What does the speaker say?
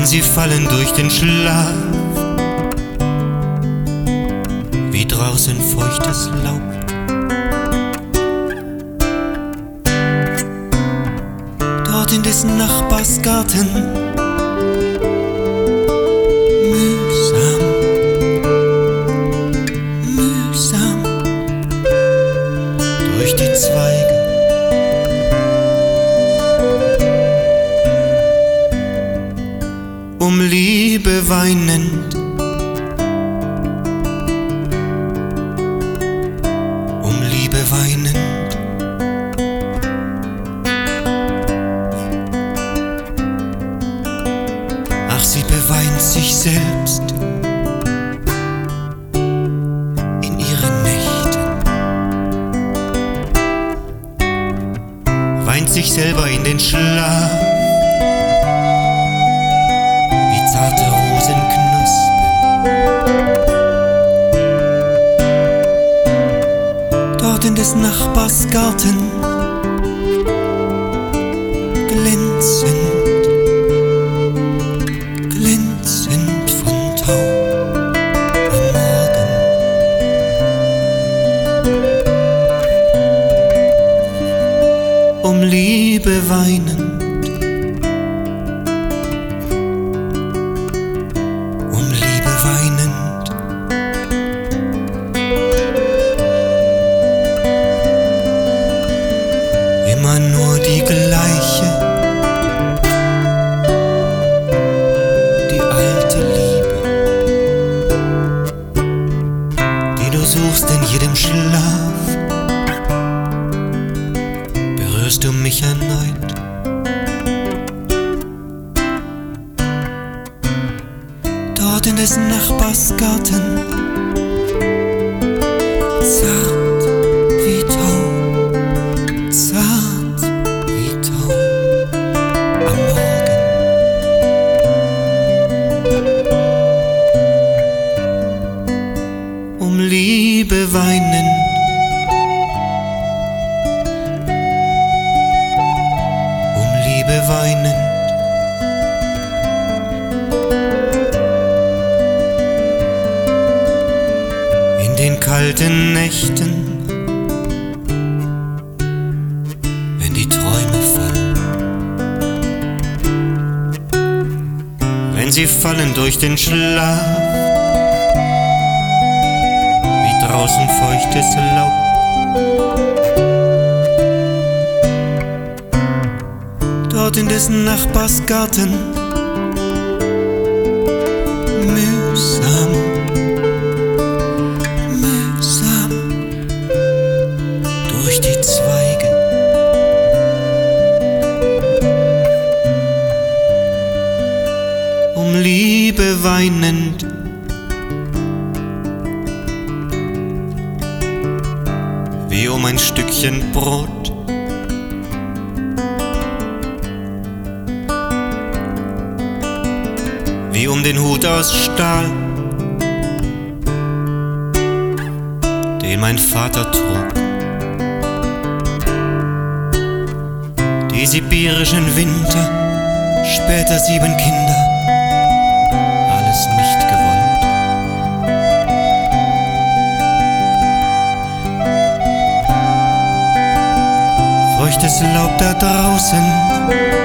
wenn sie fallen durch den Schlaf, wie draußen feuchtes Laub. Dort in des Nachbars Garten, mühsam, mühsam durch die Zweige. Um Liebe weinend, um Liebe weinend. Ach, sie beweint sich selbst in ihren Nächten, weint sich selber in den Schlaf, wie zarte Rosenknospen. Dort in des Nachbars Garten, glänzend, glänzend von Tau am Morgen. Um Liebe weinend, um Liebe weinend. Immer nur die gleiche, die alte Liebe, die du suchst in jedem Schlaf. Berührst du mich erneut? Dort in des Nachbars Garten, zart wie Tau, zart wie Tau am Morgen. Um Liebe weinend, um Liebe weinend. In den kalten Nächten, wenn die Träume fallen, wenn sie fallen durch den Schlaf, wie draußen feuchtes Laub. Dort in des Nachbars Garten, mühsam, mühsam durch die Zweige. Um Liebe weinend, wie um ein Stückchen Brot. Wie um den Hut aus Stahl, den mein Vater trug. Die sibirischen Winter, später 7 Kinder, alles nicht gewollt. Feuchtes Laub da draußen,